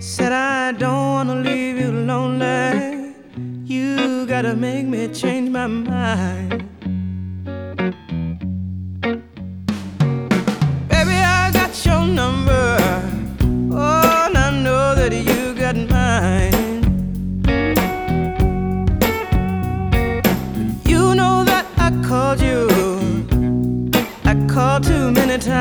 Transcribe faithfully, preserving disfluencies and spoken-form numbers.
Said I don't wanna leave you lonely. You gotta make me change my mind.